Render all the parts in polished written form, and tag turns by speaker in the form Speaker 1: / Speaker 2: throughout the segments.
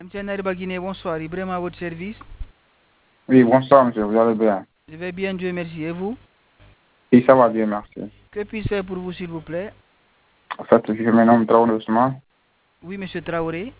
Speaker 1: MTN Ariba Guinée, bonsoir. Ibrahim à votre service.
Speaker 2: Oui, bonsoir, monsieur, vous allez bien?
Speaker 1: Je vais bien, Dieu merci. Et vous?
Speaker 2: Oui, ça va bien, merci.
Speaker 1: Que puis-je faire pour vous, s'il vous plaît?
Speaker 2: En fait, je me nomme Traoré Ousmane.
Speaker 1: Oui, monsieur Traoré.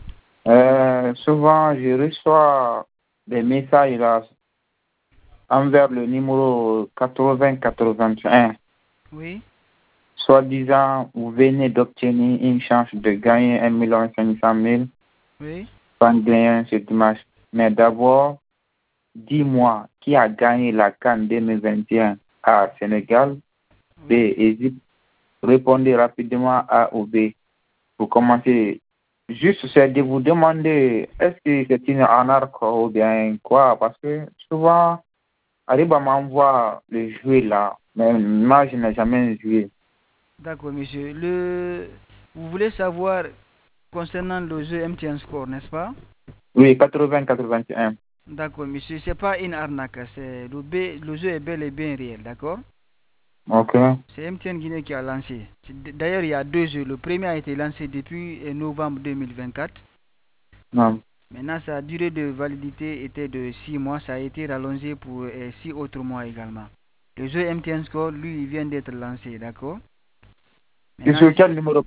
Speaker 2: Souvent, je reçois des messages là, envers le numéro 8081.
Speaker 1: Oui,
Speaker 2: Soi-disant, vous venez d'obtenir une chance de gagner 1,5 million
Speaker 1: oui.
Speaker 2: sans gagner ce dimanche. Mais d'abord, dis-moi qui a gagné la CAN 2021 à Sénégal, B,
Speaker 1: Oui.
Speaker 2: Égypte. Répondez rapidement A ou B. Pour commencer, juste c'est de vous demander est-ce que c'est une arnaque ou bien quoi, parce que souvent, Ariba m'envoie le jouer là, mais moi je n'ai jamais joué.
Speaker 1: D'accord, monsieur. Vous voulez savoir concernant le jeu MTN Score, n'est-ce pas?
Speaker 2: Oui, 80-81.
Speaker 1: D'accord, monsieur. C'est pas une arnaque. Le jeu est bel et bien réel, d'accord?
Speaker 2: Ok.
Speaker 1: C'est MTN Guinée qui a lancé. D'ailleurs, il y a deux jeux. Le premier a été lancé depuis novembre 2024.
Speaker 2: Non.
Speaker 1: Maintenant, sa durée de validité était de 6 mois. Ça a été rallongé pour 6 autres mois également. Le jeu MTN Score, lui, il vient d'être lancé, d'accord?
Speaker 2: C'est
Speaker 1: Maintenant,
Speaker 2: sur quel numéro?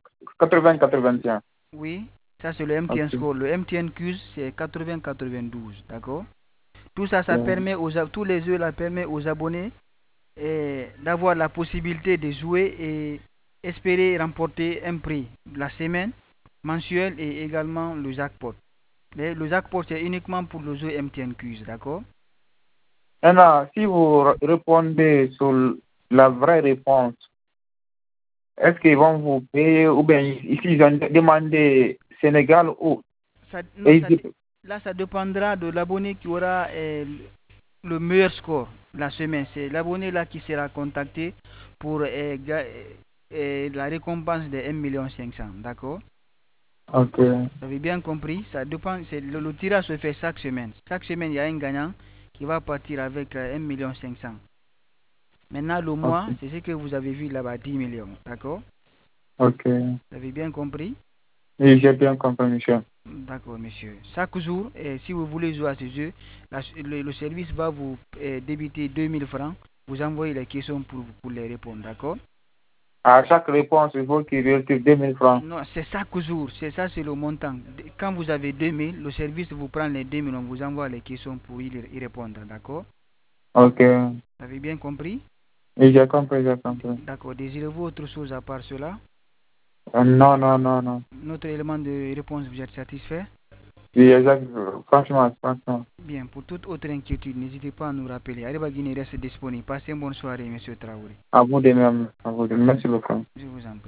Speaker 2: 80-81.
Speaker 1: oui, ça c'est le MTN
Speaker 2: Ok.
Speaker 1: Score. Le MTN Quiz, c'est 80-92, d'accord? Tout ça, ça
Speaker 2: Ok.
Speaker 1: permet tous les jeux là permet aux abonnés d'avoir la possibilité de jouer et espérer remporter un prix la semaine, mensuel et également le jackpot. Le jackpot, c'est uniquement pour le jeu MTN Quiz, d'accord?
Speaker 2: Maintenant, si vous répondez sur la vraie réponse, est-ce qu'ils vont vous payer ou bien ici ils ont demandé Sénégal ou
Speaker 1: Non,
Speaker 2: Égypte?
Speaker 1: là, ça dépendra de l'abonné qui aura le meilleur score la semaine. C'est l'abonné là qui sera contacté pour la récompense de 1,5 million, d'accord?
Speaker 2: Ok.
Speaker 1: Vous avez bien compris, ça dépend, le tirage se fait chaque semaine. Chaque semaine, il y a un gagnant qui va partir avec 1,5 million. Maintenant, le
Speaker 2: Ok.
Speaker 1: mois, c'est ce que vous avez vu là-bas, 10 millions, d'accord?
Speaker 2: Ok.
Speaker 1: Vous avez bien compris?
Speaker 2: Oui, j'ai bien compris, monsieur.
Speaker 1: D'accord, monsieur. Chaque jour, si vous voulez jouer à ce jeu, le service va vous débiter 2000 francs. Vous envoyez les questions pour les répondre, d'accord?
Speaker 2: À chaque réponse, il faut qu'il retire 2 000 francs.
Speaker 1: Non, c'est chaque jour. C'est ça, c'est le montant. Quand vous avez 2000, le service vous prend les 2000, on vous envoie les questions pour y répondre, d'accord?
Speaker 2: Ok.
Speaker 1: Vous avez bien compris?
Speaker 2: Oui, j'ai compris, j'ai compris.
Speaker 1: D'accord. Désirez-vous autre chose à part cela?
Speaker 2: Non, non, non, non.
Speaker 1: Notre élément de réponse, vous êtes satisfait?
Speaker 2: Oui, exact. Franchement, franchement.
Speaker 1: Bien, pour toute autre inquiétude, n'hésitez pas à nous rappeler. Arriba Guinée reste disponible. Passez une bonne soirée, monsieur Traoré.
Speaker 2: À vous de même. À vous de même. Merci beaucoup.
Speaker 1: Je vous en prie.